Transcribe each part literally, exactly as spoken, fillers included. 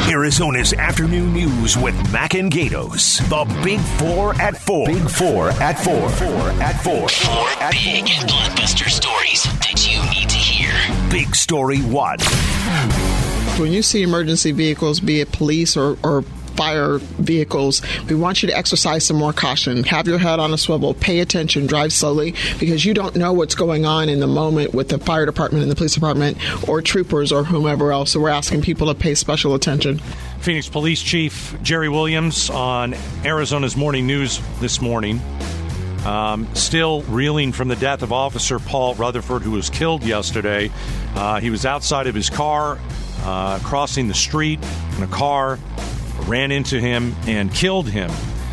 Arizona's afternoon news with Mac and Gatos. The Big Four at Four. Big Four at Four. Four at Four. Four at big four. And blockbuster stories that you need to hear. Big Story One. When you see emergency vehicles, be it police or, or fire vehicles, we want you to exercise some more caution. Have your head on a swivel. Pay attention. Drive slowly, because you don't know what's going on in the moment with the fire department and the police department or troopers or whomever else. So we're asking people to pay special attention. Phoenix Police Chief Jerry Williams on Arizona's Morning News this morning. Um, still reeling from the death of Officer Paul Rutherford, who was killed yesterday. Uh, he was outside of his car, uh, crossing the street in a car, ran into him and killed him.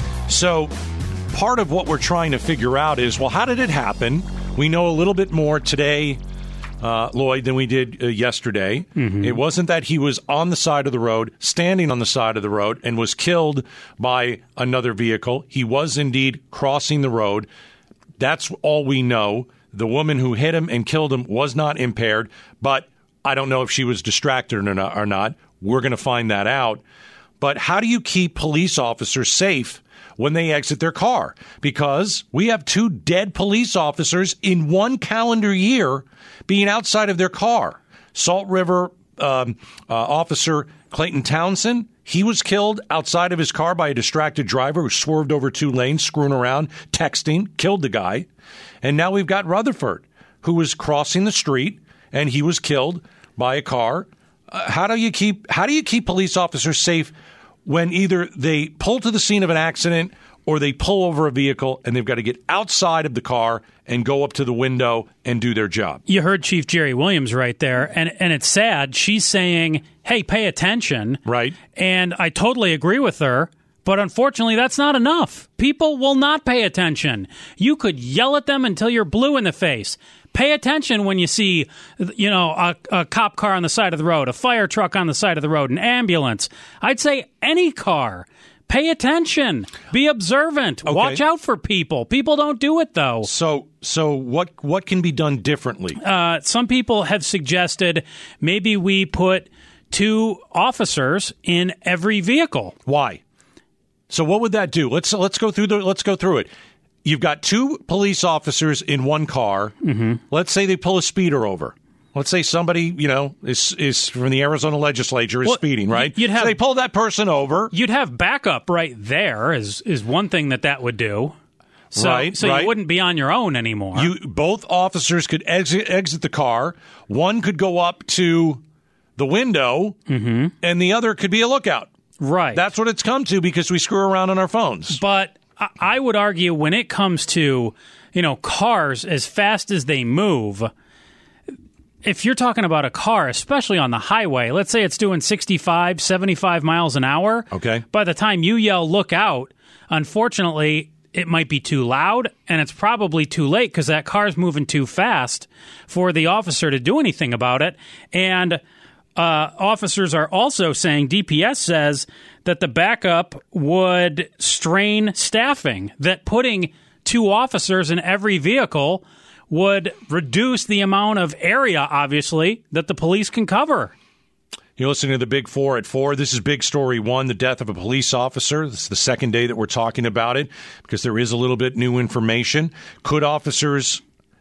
So part of what we're trying to figure out is, well, how did it happen? We know a little bit more today, uh, Lloyd, than we did uh, yesterday. Mm-hmm. It wasn't that he was on the side of the road, standing on the side of the road, and was killed by another vehicle. He was indeed crossing the road. That's all we know. The woman who hit him and killed him was not impaired, but I don't know if she was distracted or not. Or not. We're going to find that out. But how do you keep police officers safe when they exit their car? Because we have two dead police officers in one calendar year being outside of their car. Salt River um, uh, officer Clayton Townsend, he was killed outside of his car by a distracted driver who swerved over two lanes, screwing around, texting, killed the guy. And now we've got Rutherford, who was crossing the street, and he was killed by a car. Uh, how do you keep how do you keep police officers safe when either they pull to the scene of an accident or they pull over a vehicle and they've got to get outside of the car and go up to the window and do their job? You heard Chief Jerry Williams right there, and and it's sad. She's saying, hey, pay attention. Right. And I totally agree with her, but unfortunately that's not enough. People will not pay attention. You could yell at them until you're blue in the face. Pay attention when you see, you know, a, a cop car on the side of the road, a fire truck on the side of the road, an ambulance. I'd say any car. Pay attention. Be observant. Okay. Watch out for people. People don't do it, though. So so what what can be done differently? Uh, some people have suggested maybe we put two officers in every vehicle. Why? So what would that do? Let's let's go through the let's go through it. You've got two police officers in one car. Mm-hmm. Let's say they pull a speeder over. Let's say somebody, you know, is is from the Arizona legislature is well, speeding, right? You'd have, so they pull that person over. You'd have backup right there is, is one thing that that would do. So, right, so right. you wouldn't be on your own anymore. You both officers could exit, exit the car. One could go up to the window, mm-hmm. and the other could be a lookout. Right. That's what it's come to because we screw around on our phones. But I would argue when it comes to, you know, cars as fast as they move, if you're talking about a car, especially on the highway, let's say it's doing sixty-five, seventy-five miles an hour. Okay. By the time you yell, look out, unfortunately, it might be too loud, and it's probably too late because that car's moving too fast for the officer to do anything about it. And uh, officers are also saying, D P S says, that the backup would strain staffing, that putting two officers in every vehicle would reduce the amount of area, obviously, that the police can cover. You're listening to the Big Four at four. This is Big Story One, the death of a police officer. This is the second day that we're talking about it because there is a little bit new information. Could officers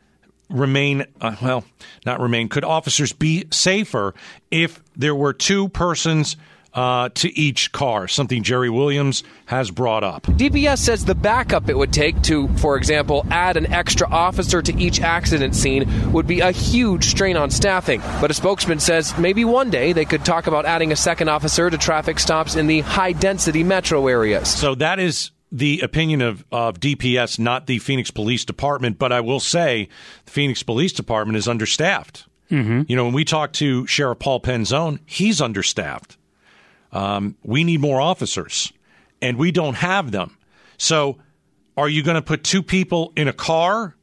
remain, uh, well, not remain, could officers be safer if there were two persons Uh, to each car, something Jerry Williams has brought up. D P S says the backup it would take to, for example, add an extra officer to each accident scene would be a huge strain on staffing. But a spokesman says maybe one day they could talk about adding a second officer to traffic stops in the high-density metro areas. So that is the opinion of, of D P S, not the Phoenix Police Department. But I will say the Phoenix Police Department is understaffed. Mm-hmm. You know, when we talk to Sheriff Paul Penzone, he's understaffed. Um, we need more officers, and we don't have them. So are you going to put two people in a car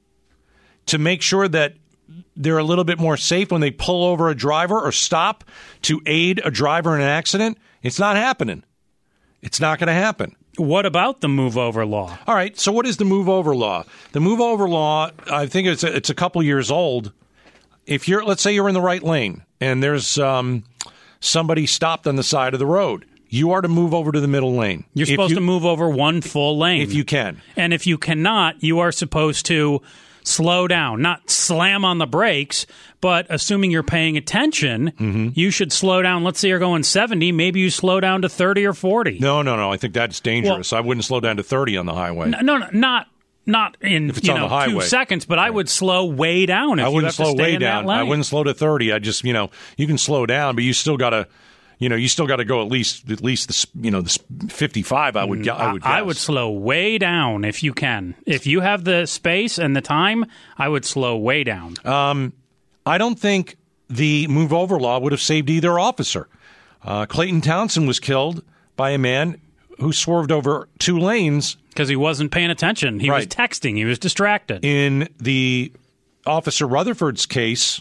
to make sure that they're a little bit more safe when they pull over a driver or stop to aid a driver in an accident? It's not happening. It's not going to happen. What about the move over law? All right. So what is the move over law? The move over law, I think it's a, it's a couple years old. If you're, let's say you're in the right lane and there's um, somebody stopped on the side of the road. You are to move over to the middle lane. You're supposed you, to move over one full lane. If you can. And if you cannot, you are supposed to slow down, not slam on the brakes, but assuming you're paying attention, mm-hmm. you should slow down. Let's say you're going seventy, maybe you slow down to thirty or forty. No, no, no. I think that's dangerous. Well, I wouldn't slow down to thirty on the highway. No, no, no not not in if it's you on know, the highway. two seconds, but right. I would slow way down if I wouldn't you have slow to stay way in down. That lane. I wouldn't slow to thirty. I just, you know, you can slow down, but you still got to You know, you still got to go at least at least the you know the fifty-five. I would I would guess. I would slow way down if you can. If you have the space and the time, I would slow way down. Um, I don't think the move over law would have saved either officer. Uh, Clayton Townsend was killed by a man who swerved over two lanes because he wasn't paying attention. He right. was texting. He was distracted. In the Officer Rutherford's case.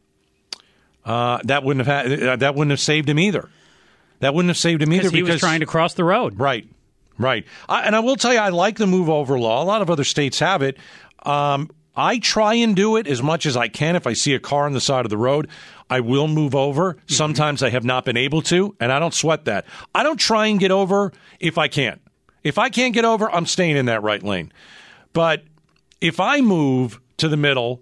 Uh, that wouldn't have had, uh, that wouldn't have saved him either. That wouldn't have saved him either he because he was trying to cross the road. Right, right. I, and I will tell you, I like the move over law. A lot of other states have it. Um, I try and do it as much as I can. If I see a car on the side of the road, I will move over. Mm-hmm. Sometimes I have not been able to, and I don't sweat that. I don't try and get over if I can't. If I can't get over, I'm staying in that right lane. But if I move to the middle,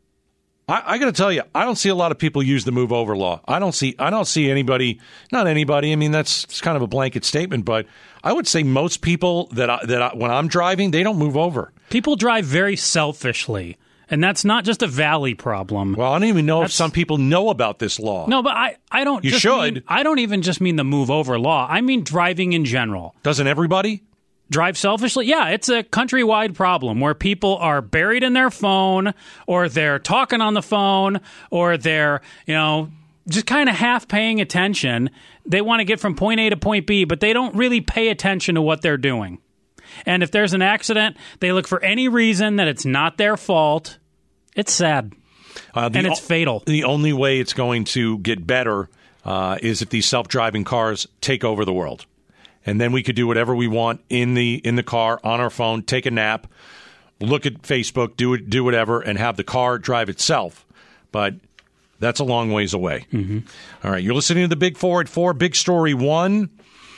I, I got to tell you, I don't see a lot of people use the move over law. I don't see, I don't see anybody, not anybody. I mean, that's it's kind of a blanket statement, but I would say most people that I, that I, when I'm driving, they don't move over. People drive very selfishly, and that's not just a Valley problem. Well, I don't even know that's, if some people know about this law. No, but I, I don't. You just should. Mean, I don't even just mean the move over law. I mean driving in general. Doesn't everybody? Drive selfishly? Yeah, it's a countrywide problem where people are buried in their phone, or they're talking on the phone, or they're, you know, just kind of half paying attention. They want to get from point A to point B, but they don't really pay attention to what they're doing. And if there's an accident, they look for any reason that it's not their fault. It's sad. Uh, and it's o- fatal. The only way it's going to get better uh, is if these self-driving cars take over the world. And then we could do whatever we want in the in the car, on our phone, take a nap, look at Facebook, do it, do whatever, and have the car drive itself. But that's a long ways away. Mm-hmm. All right, you're listening to the Big Four at Four. Big story one.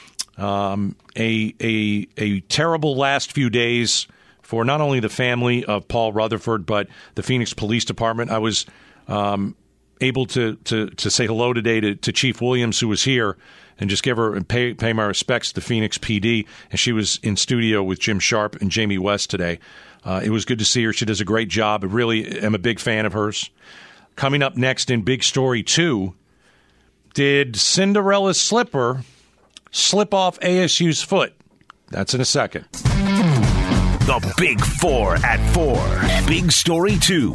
Um, a a a terrible last few days for not only the family of Paul Rutherford, but the Phoenix Police Department. I was um, able to, to to say hello today to, to Chief Williams, who was here, and just give her and pay pay my respects to Phoenix P D. And she was in studio with Jim Sharp and Jamie West today. Uh, it was good to see her. She does a great job. I really am a big fan of hers. Coming up next in Big Story two, did Cinderella's slipper slip off A S U's foot? That's in a second. The Big Four at Four. Big Story two.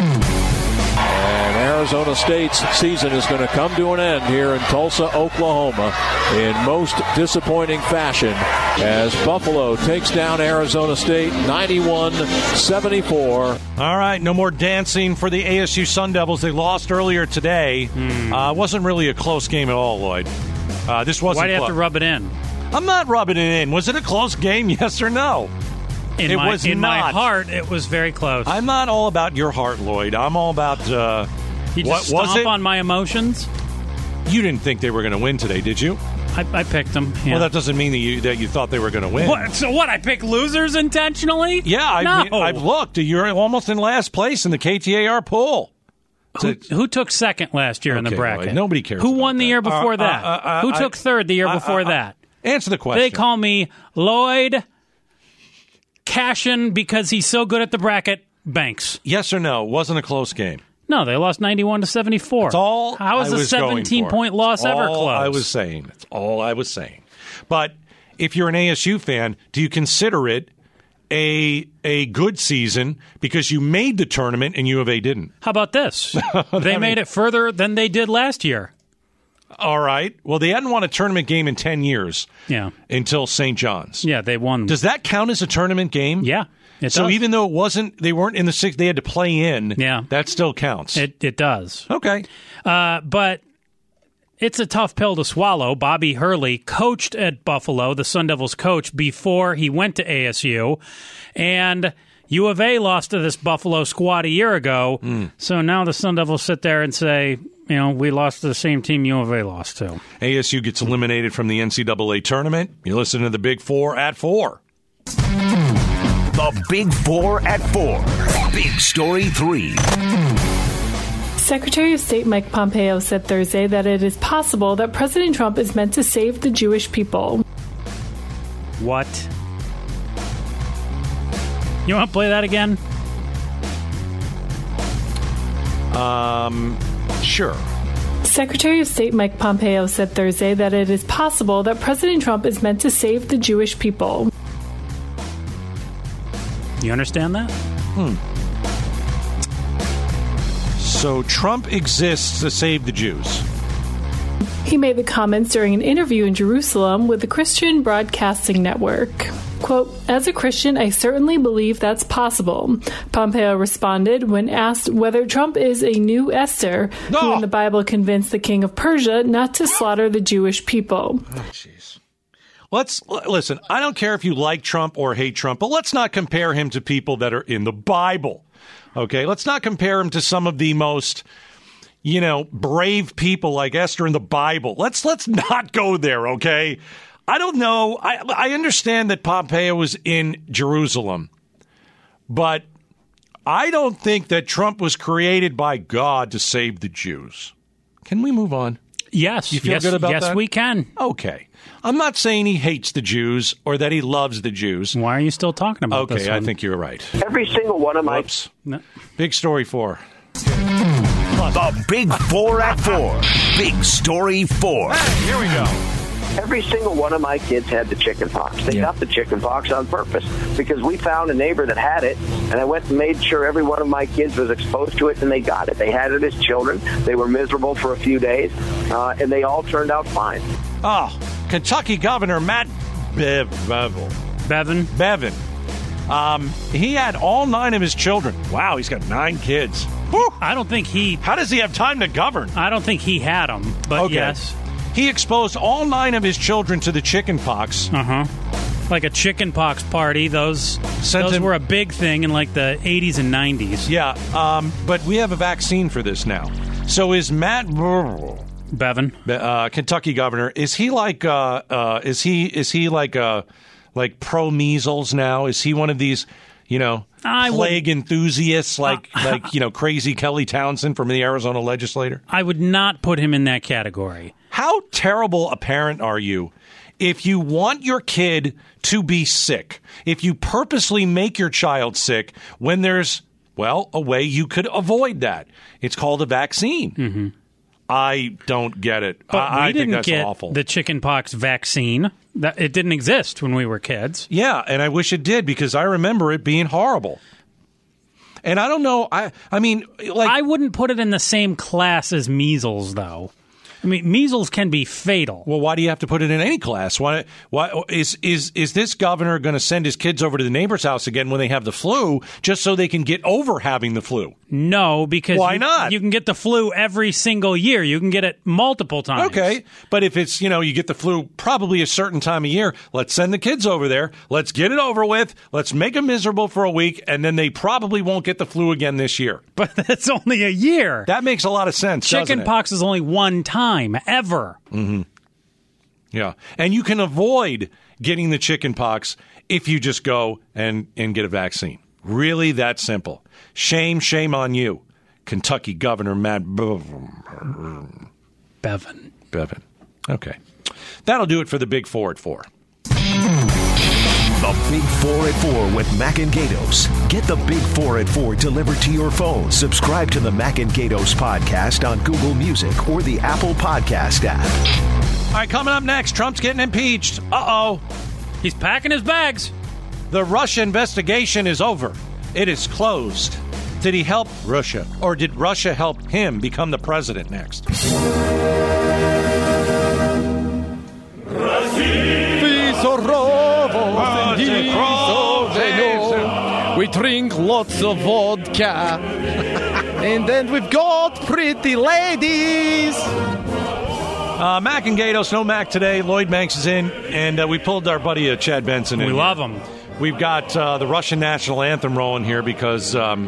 And Arizona State's season is going to come to an end here in Tulsa, Oklahoma, in most disappointing fashion as Buffalo takes down Arizona State ninety-one seventy-four. All right, no more dancing for the A S U Sun Devils. They lost earlier today. Mm. Uh, wasn't really a close game at all, Lloyd. Uh, this wasn't. Why do you clo- have to rub it in? I'm not rubbing it in. Was it a close game? Yes or no? In, it my, was in not. my heart, it was very close. I'm not all about your heart, Lloyd. I'm all about. Uh, you just what stomp was it? on my emotions. You didn't think they were going to win today, did you? I, I picked them. Yeah. Well, that doesn't mean that you that you thought they were going to win. What? So what? I picked losers intentionally? Yeah, I no. mean, I've looked. You're almost in last place in the K T A R poll. Who, who took second last year okay, in the bracket? Lloyd, nobody cares. Who won that. the year before uh, that? Uh, uh, uh, who I, took third the year uh, before uh, that? Answer the question. They call me Lloyd Cashin because he's so good at the bracket. Banks. Yes or no? Wasn't a close game. No, they lost ninety-one to seventy-four. That's all. How is I a was going seventeen-point for. loss That's ever all close? I was saying. That's all I was saying. But if you're an A S U fan, do you consider it a a good season because you made the tournament and U of A didn't? How about this? They mean, made it further than they did last year. All right. Well, they hadn't won a tournament game in ten years. Yeah. Until Saint John's. Yeah, they won. Does that count as a tournament game? Yeah. It so does. even though it wasn't, they weren't in the six, they had to play in. Yeah. That still counts. It it does. Okay. Uh, but it's a tough pill to swallow. Bobby Hurley coached at Buffalo, the Sun Devils coach, before he went to A S U. And, U of A lost to this Buffalo squad a year ago, mm. so now the Sun Devils sit there and say, you know, we lost to the same team U of A lost to. A S U gets eliminated from the N C double A tournament. You listen to the Big Four at four. The Big Four at four. Big Story three. Secretary of State Mike Pompeo said Thursday that it is possible that President Trump is meant to save the Jewish people. What? You want to play that again? Um, sure. Secretary of State Mike Pompeo said Thursday that it is possible that President Trump is meant to save the Jewish people. You understand that? Hmm. So Trump exists to save the Jews. He made the comments during an interview in Jerusalem with the Christian Broadcasting Network. Quote, as a Christian, I certainly believe that's possible. Pompeo responded when asked whether Trump is a new Esther, no. who in the Bible convinced the king of Persia not to slaughter the Jewish people. Oh, jeez. Let's listen, I don't care if you like Trump or hate Trump, but let's not compare him to people that are in the Bible. Okay, let's not compare him to some of the most, you know, brave people like Esther in the Bible. Let's let's not go there, okay? I don't know. I I understand that Pompeo was in Jerusalem, but I don't think that Trump was created by God to save the Jews. Can we move on? Yes. You feel yes, good about yes, that? Yes, we can. Okay. I'm not saying he hates the Jews or that he loves the Jews. Why are you still talking about okay, this Okay, I one? think you're right. Every single one of my... Whoops. No. Big Story four. The Big Four at four. Big Story four. Hey, here we go. Every single one of my kids had the chicken pox. They yeah. got the chicken pox on purpose because we found a neighbor that had it, and I went and made sure every one of my kids was exposed to it, and they got it. They had it as children. They were miserable for a few days, uh, and they all turned out fine. Oh, Kentucky Governor Matt Bev- Bevel. Bevin. Bevin. Um, he had all nine of his children. Wow, he's got nine kids. Woo! I don't think he... How does he have time to govern? I don't think he had them, but okay. yes. He exposed all nine of his children to the chicken pox. Uh-huh. Like a chicken pox party. Those, Sent those him, were a big thing in like the eighties and nineties. Yeah, um, but we have a vaccine for this now. So is Matt Bevin, uh, Kentucky governor, is he like uh, uh, is he is he like uh, like pro measles now? Is he one of these, you know, I plague would, enthusiasts like uh, like you know crazy Kelly Townsend from the Arizona legislature? I would not put him in that category. How terrible a parent are you if you want your kid to be sick, if you purposely make your child sick when there's, well, a way you could avoid that? It's called a vaccine. Mm-hmm. I don't get it. But I, we I didn't think that's get awful. The chickenpox vaccine. That it didn't exist when we were kids. Yeah, and I wish it did because I remember it being horrible. And I don't know. I I mean, like I wouldn't put it in the same class as measles, though. I mean, measles can be fatal. Well, why do you have to put it in any class? Why? Why is is is this governor going to send his kids over to the neighbor's house again when they have the flu, just so they can get over having the flu? No, because why you, not? You can get the flu every single year. You can get it multiple times. Okay, but if it's you know you get the flu probably a certain time of year, let's send the kids over there. Let's get it over with. Let's make them miserable for a week, and then they probably won't get the flu again this year. But that's only a year. That makes a lot of sense. Chicken pox is only one time ever. Mm-hmm. Yeah, and you can avoid getting the chicken pox if you just go and, and get a vaccine. Really that simple. Shame, shame on you. Kentucky Governor Matt Bevin. Bevin. Okay. That'll do it for the Big Four at four. The Big Four at four with Mac and Gatos. Get the Big Four at four delivered to your phone. Subscribe to the Mac and Gatos podcast on Google Music or the Apple Podcast app. All right, coming up next, Trump's getting impeached. Uh-oh. He's packing his bags. The Russia investigation is over. It is closed. Did he help Russia, or did Russia help him become the president next? We drink lots of vodka. And then we've got pretty ladies. Uh, Mac and Gatos, no Mac today. Lloyd Banks is in, and uh, we pulled our buddy uh, Chad Benson in. We love him. we've got uh, the Russian national anthem rolling here because um,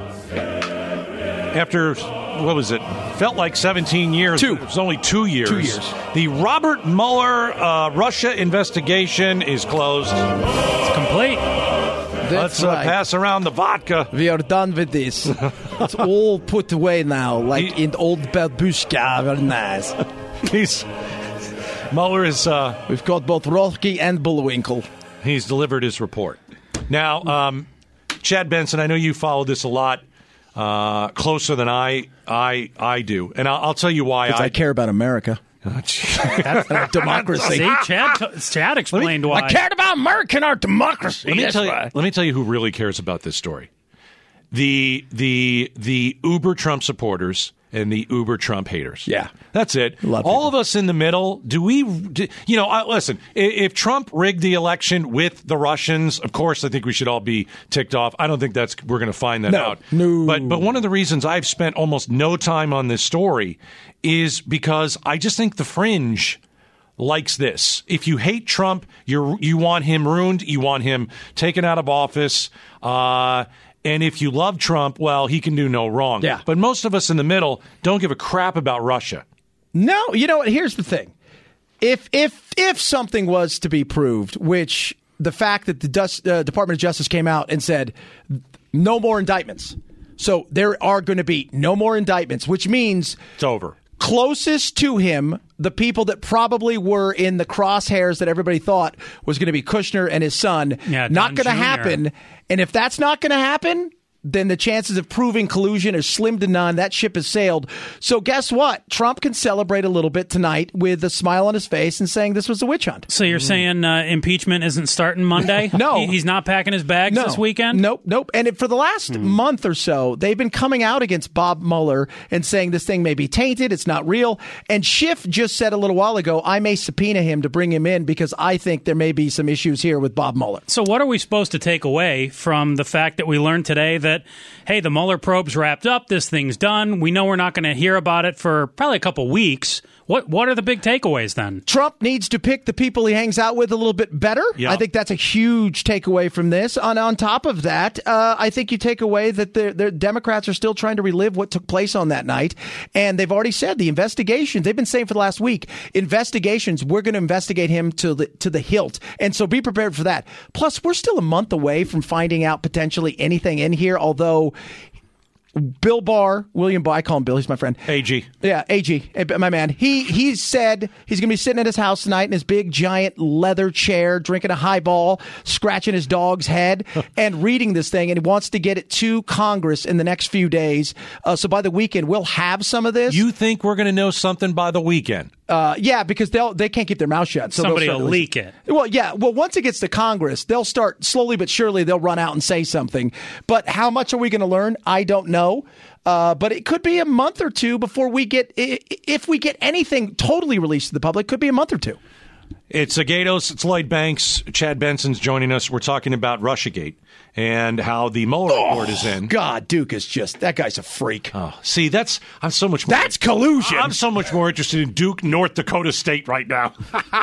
after, what was it, felt like seventeen years. Two. It was only two years. Two years. The Robert Mueller uh, Russia investigation is closed. It's complete. Let's uh, right. pass around the vodka. We are done with this. It's all put away now, like He- in old Babushka. Very nice. He's, Mueller is... Uh, We've got both Rocky and Bullwinkle. He's delivered his report. Now, um, Chad Benson, I know you follow this a lot uh, closer than I I I do, and I'll, I'll tell you why. Because I, I care about America. That's our democracy. See, Chad, Chad explained why. I cared about America and our democracy. Let me That's tell you. why. Let me tell you who really cares about this story. The the the Uber Trump supporters and the Uber Trump haters. Yeah. That's it. Love All people. of us in the middle, do we, do, you know, I, listen, if, if Trump rigged the election with the Russians, of course, I think we should all be ticked off. I don't think that's, we're going to find that No. out. No. But, but one of the reasons I've spent almost no time on this story is because I just think the fringe likes this. If you hate Trump, you you want him ruined, you want him taken out of office, uh, and if you love Trump, well, he can do no wrong. Yeah. But most of us in the middle don't give a crap about Russia. No, you know what? Here's the thing. If if if something was to be proved, which the fact that the Dust, uh, Department of Justice came out and said no more indictments. So there are going to be no more indictments, which means It's over. Closest to him, the people that probably were in the crosshairs that everybody thought was going to be Kushner and his son, Yeah, not Don going to Junior happen. And if that's not going to happen, then the chances of proving collusion are slim to none. That ship has sailed. So guess what? Trump can celebrate a little bit tonight with a smile on his face and saying this was a witch hunt. So you're saying uh, impeachment isn't starting Monday? No. He- he's not packing his bags No. this weekend? Nope, nope. And it, for the last month or so, they've been coming out against Bob Mueller and saying this thing may be tainted, it's not real. And Schiff just said a little while ago, I may subpoena him to bring him in because I think there may be some issues here with Bob Mueller. So what are we supposed to take away from the fact that we learned today that, hey, the Mueller probe's wrapped up, this thing's done, we know we're not going to hear about it for probably a couple weeks. What what are the big takeaways then? Trump needs to pick the people he hangs out with a little bit better. Yeah. I think that's a huge takeaway from this. On on top of that, uh, I think you take away that the, the Democrats are still trying to relive what took place on that night. And they've already said the investigations, they've been saying for the last week, investigations, we're going to investigate him to the, to the hilt. And so be prepared for that. Plus, we're still a month away from finding out potentially anything in here, although Bill Barr, William Barr, I call him Bill, he's my friend. A G. Yeah, A G, my man. He he said he's going to be sitting at his house tonight in his big, giant leather chair, drinking a highball, scratching his dog's head, and reading this thing, and he wants to get it to Congress in the next few days. Uh, so by the weekend, we'll have some of this. You think we're going to know something by the weekend? Uh, yeah, because they'll they can't keep their mouth shut. So Somebody they'll start will releasing- leak it. Well, yeah. Well, once it gets to Congress, they'll start slowly but surely. They'll run out and say something. But how much are we going to learn? I don't know. Uh, but it could be a month or two before we get, i- if we get anything totally released to the public, could be a month or two. It's Agatos, it's Lloyd Banks, Chad Benson's joining us. We're talking about Russiagate and how the Mueller report is in. God, Duke is just, that guy's a freak. Oh, see, that's I'm so much more, That's collusion. I'm so much more interested in Duke, North Dakota State right now.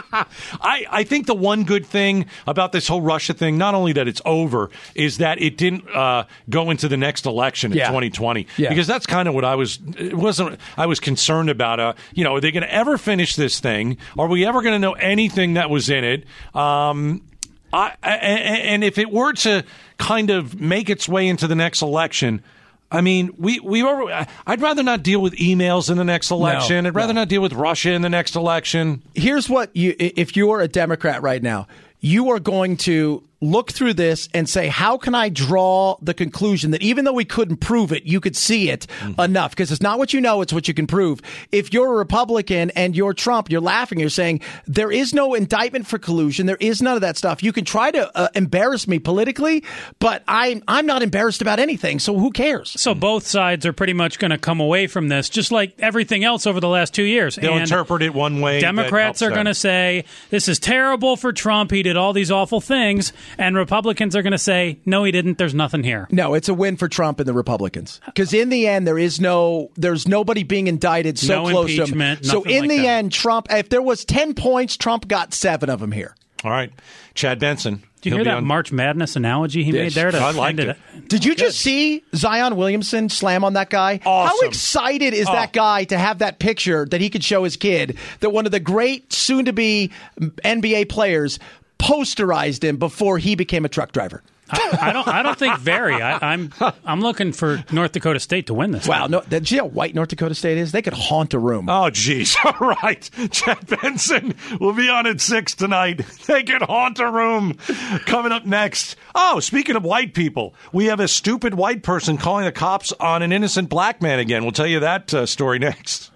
I, I think the one good thing about this whole Russia thing, not only that it's over, is that it didn't uh, go into the next election in Yeah. twenty twenty. Yeah. Because that's kind of what I was it wasn't I was concerned about. Uh, you know, are they going to ever finish this thing? Are we ever going to know anything that was in it? Um, I, I, and if it were to kind of make its way into the next election, I mean, we we were, I'd rather not deal with emails in the next election. No, I'd rather no. not deal with Russia in the next election. Here's what you, if you're a Democrat right now, you are going to look through this and say, how can I draw the conclusion that even though we couldn't prove it, you could see it mm-hmm. enough? Because it's not what you know, it's what you can prove. If you're a Republican and you're Trump, you're laughing, you're saying, there is no indictment for collusion. There is none of that stuff. You can try to uh, embarrass me politically, but I'm, I'm not embarrassed about anything, so who cares? So both sides are pretty much going to come away from this, just like everything else over the last two years. They'll And interpret it one way. Democrats are going to say, this is terrible for Trump. He did all these awful things. And Republicans are going to say, no, he didn't. There's nothing here. No, it's a win for Trump and the Republicans. Because in the end, there is no, there's nobody being indicted so No close to him. impeachment, So nothing in like the that. end, Trump, if there was ten points, Trump got seven of them here. All right. Chad Benson. Did you hear that on March Madness analogy he Yes. made there? To I liked end it. Did you just see Zion Williamson slam on that guy? Awesome. How excited is Oh. that guy to have that picture that he could show his kid that one of the great soon-to-be N B A players posterized him before he became a truck driver? I, I don't. I don't think very. I, I'm. I'm looking for North Dakota State to win this. Wow, one. no, did you see how white North Dakota State is? They could haunt a room. Oh, geez. All right. Chad Benson will be on at six tonight. They could haunt a room. Coming up next. Oh, speaking of white people, we have a stupid white person calling the cops on an innocent black man again. We'll tell you that uh, story next.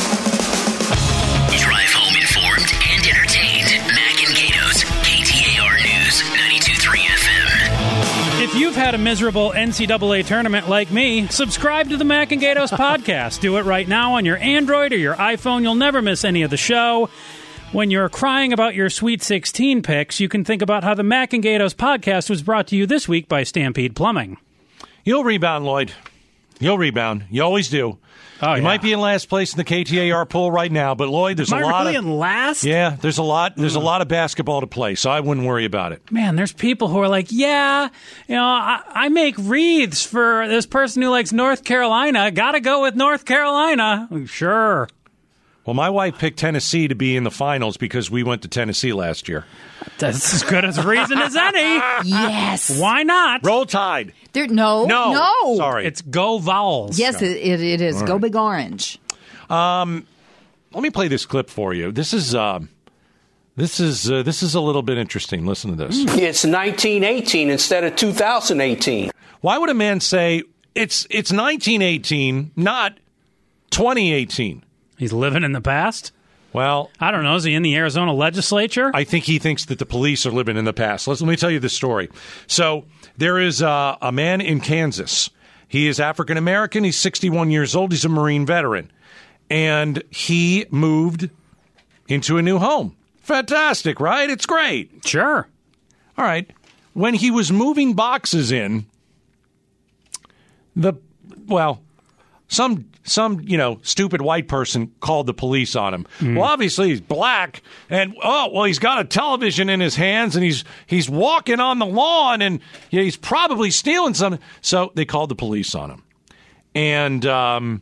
Drive home informed and entertained. Mac and Gato's K T A R News ninety-two point three F M. If you've had a miserable N C double A tournament like me, subscribe to the Mac and Gatos podcast. Do it right now on your Android or your iPhone. You'll never miss any of the show. When you're crying about your Sweet sixteen picks, you can think about how the Mac and Gatos podcast was brought to you this week by Stampede Plumbing. You'll rebound, Lloyd. You'll rebound. You always do. Oh, you yeah. might be in last place in the K T A R poll right now, but Lloyd, there's Am a I lot really of in last? yeah. There's a lot. There's a lot of basketball to play, so I wouldn't worry about it. Man, there's people who are like, yeah, you know, I, I make wreaths for this person who likes North Carolina. Got to go with North Carolina. Sure. Well, my wife picked Tennessee to be in the finals because we went to Tennessee last year. That's as good as a reason as any. Yes. Why not? Roll Tide. There, no. No. No. Sorry. It's go Vowels. Yes, it, it, it is. All Go right. Big Orange. Um, let me play this clip for you. This is um, this is uh, this is a little bit interesting. Listen to this. It's nineteen eighteen instead of two thousand eighteen. Why would a man say it's it's nineteen eighteen, not twenty eighteen? He's living in the past? Well, I don't know. Is he in the Arizona legislature? I think he thinks that the police are living in the past. Let's, let me tell you the story. So there is uh, a man in Kansas. He is African American. He's sixty-one years old. He's a Marine veteran. And he moved into a new home. Fantastic, right? It's great. Sure. All right. When he was moving boxes in, the, well, some, some, you know, stupid white person called the police on him. Mm. Well, obviously he's black, and, oh, well, he's got a television in his hands, and he's he's walking on the lawn, and you know, he's probably stealing something. So they called the police on him. And, um...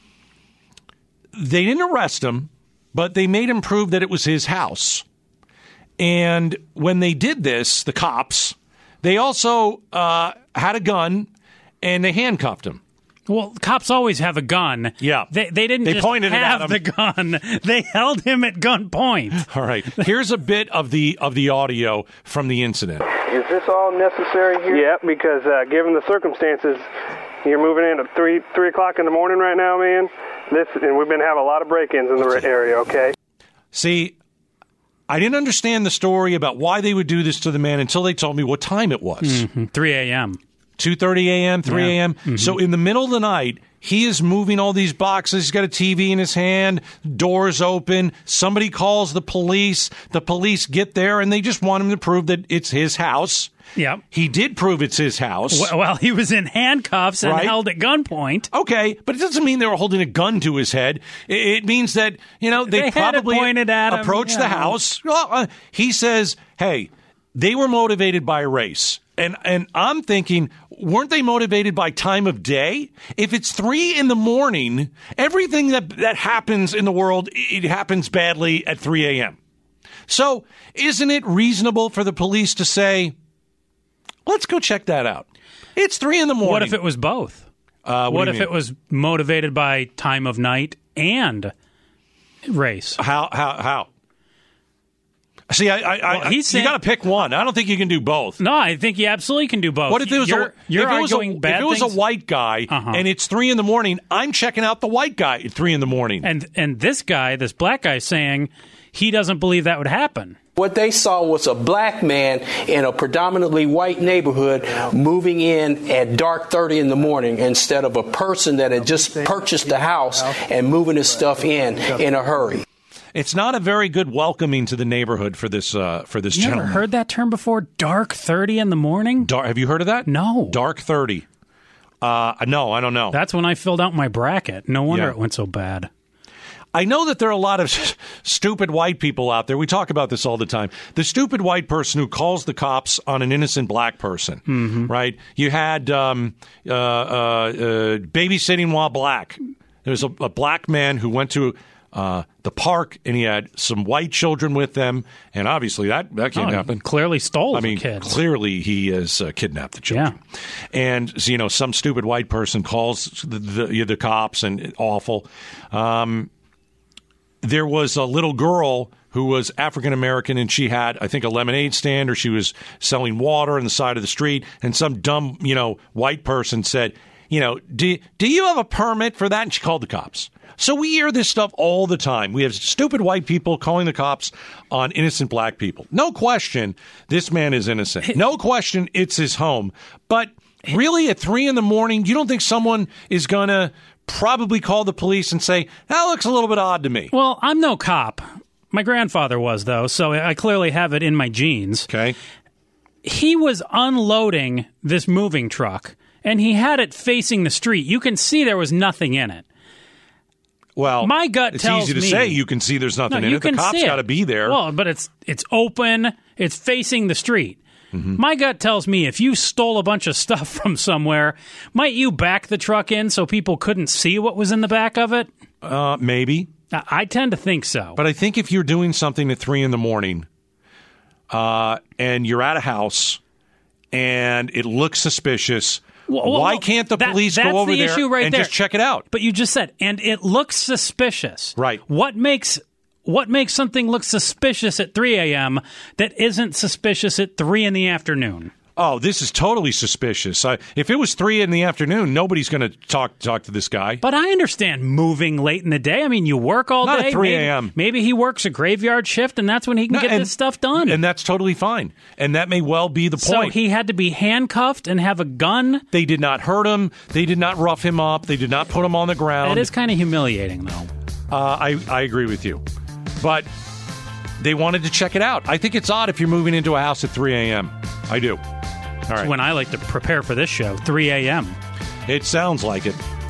they didn't arrest him, but they made him prove that it was his house. And when they did this, the cops, they also uh, had a gun, and they handcuffed him. Well, cops always have a gun. Yeah. They, they didn't They just pointed it have at him. the gun. They held him at gunpoint. All right. Here's a bit of the of the audio from the incident. Is this all necessary here? Yeah, because uh, given the circumstances, you're moving in at three three o'clock in the morning right now, man. This and we've been having a lot of break-ins in the area. Okay. See, I didn't understand the story about why they would do this to the man until they told me what time it was. Mm-hmm. three a.m. two thirty a.m., three a.m. Yeah. Mm-hmm. So in the middle of the night, he is moving all these boxes. He's got a T V in his hand, doors open. Somebody calls the police. The police get there, and they just want him to prove that it's his house. Yep. He did prove it's his house. Well, well, he was in handcuffs and Right. held at gunpoint. Okay, but it doesn't mean they were holding a gun to his head. It, it means that, you know, they, They had it probably pointed at him, approached the yeah. house. Well, uh, he says, hey, they were motivated by race. And and I'm thinking, weren't they motivated by time of day? If it's three in the morning, everything that, that happens in the world, it happens badly at three a.m. So isn't it reasonable for the police to say, let's go check that out? It's three in the morning. What if it was both? Uh, what what do if you mean? it was motivated by time of night and race? How? How? How? See, I, I, Well, I he's you saying- got to pick one. I don't think you can do both. No, I think you absolutely can do both. What if it was you're, a you're if it was a, arguing bad if it was things? a white guy Uh-huh. and it's three in the morning? I'm checking out the white guy at three in the morning. And and this guy, this black guy, is saying he doesn't believe that would happen. What they saw was a black man in a predominantly white neighborhood moving in at dark thirty in the morning instead of a person that had just purchased the house and moving his stuff in in a hurry. It's not a very good welcoming to the neighborhood for this uh, for this You gentleman. never heard that term before? Dark thirty in the morning? Dark, have you heard of that? No. Dark thirty. Uh, no, I don't know. That's when I filled out my bracket. No wonder Yeah. it went so bad. I know that there are a lot of stupid white people out there. We talk about this all the time. The stupid white person who calls the cops on an innocent black person, Mm-hmm. right? You had um, uh, uh, uh, babysitting while black. There was a, a black man who went to uh, the park, and he had some white children with them, and obviously that, that can't Oh, happen. Clearly stole I the mean, kids. clearly he has uh, kidnapped the children. Yeah. And, so, you know, some stupid white person calls the, the, the cops, and awful. Um There was a little girl who was African American, and she had, I think, a lemonade stand, or she was selling water on the side of the street. And some dumb, you know, white person said, you know, do, do you have a permit for that? And she called the cops. So we hear this stuff all the time. We have stupid white people calling the cops on innocent black people. No question, this man is innocent. No question, it's his home. But really, at three in the morning, you don't think someone is going to probably call the police and say, that looks a little bit odd to me? Well, I'm no cop. My grandfather was, though, so I clearly have it in my genes. Okay. He was unloading this moving truck, and he had it facing the street. You can see there was nothing in it. Well, my gut it's tells easy to me, say you can see there's nothing no, in you it. The can cops see it. got to be there. Well, but it's it's open. It's facing the street. Mm-hmm. My gut tells me if you stole a bunch of stuff from somewhere, might you back the truck in so people couldn't see what was in the back of it? Uh, maybe. I, I tend to think so. But I think if you're doing something at three in the morning uh, and you're at a house and it looks suspicious, Well, well, why well, can't the that- police that's go over the there issue right and there. just check it out? But you just said, and it looks suspicious. Right. What makes what makes something look suspicious at three a.m. that isn't suspicious at three in the afternoon? Oh, this is totally suspicious. I, if it was three in the afternoon, nobody's going to talk talk to this guy. But I understand moving late in the day. I mean, you work all Not day. at three Maybe, a.m. maybe he works a graveyard shift, and that's when he can No, get and- this stuff done. And that's totally fine. And that may well be the so point. he had to be handcuffed and have a gun. They did not hurt him. They did not rough him up. They did not put him on the ground. It is kind of humiliating, though. Uh, I, I agree with you. But they wanted to check it out. I think it's odd if you're moving into a house at three a.m. I do. All right. When I like to prepare for this show, three a.m. It sounds like it.